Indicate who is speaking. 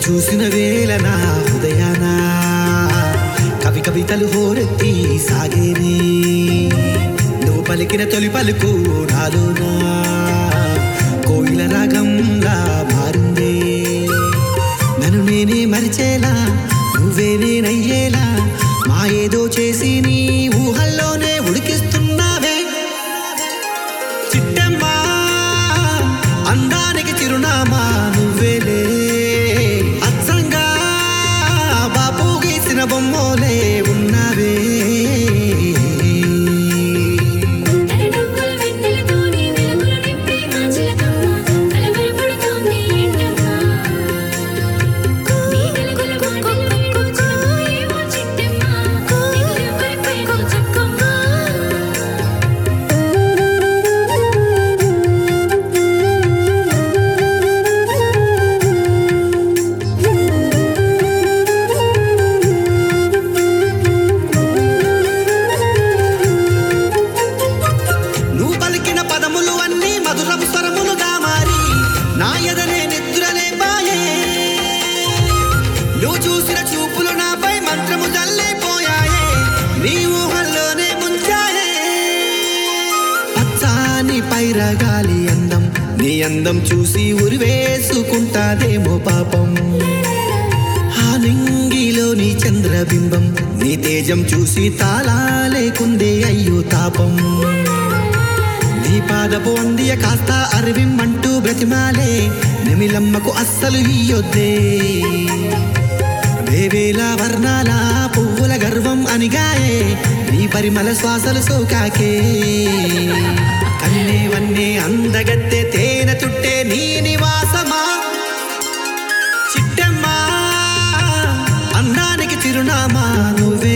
Speaker 1: చూసిన వేళ నా హృదయాన కవితలు హోరెత్తి సాగేనే నువ్వు పలికిన తొలి పలుకు నాలోనా కోయిల రాగంలా మారిందే నన్ను నేనే మరిచేలా నువ్వే నేనయ్యేలా మా ఏదో చేసి నీ ఊహల్లోనే ఉడికిస్తున్నావే చిట్టమ్మా అందానికి చిరునామా నువ్వేలే అచ్చంగా బాపు గీసిన బొమ్మోలే ఉన్నావే నువ్వు చూసిన చూపులు నాపై మంత్రము జల్లిపోయాయే నీ ఊహల్లోనే ముంచాయే పచ్చాని పైరగాలి అందం నీ అందం చూసి ఉరివేసుకుంటాదేమో పాపం ఆ నింగిలోని చంద్రబింబం నీ తేజం చూసి తాళాలేకుందే అయ్యో తాపం నీ పాదపు అందియ కాస్త అరివిమ్మంటూ బ్రతిమాలే నెమిలమ్మకు అస్సలు ఇయ్యొద్దే వేవేల వర్ణాల పువ్వుల గర్వం అనిగాయే నీ పరిమళ శ్వాసలు సోకాకే కన్నే వన్నే అందగత్తె తేనె తుట్టే నీ నివాసమా చిట్టమ్మా అందానికి చిరునామా నువ్వే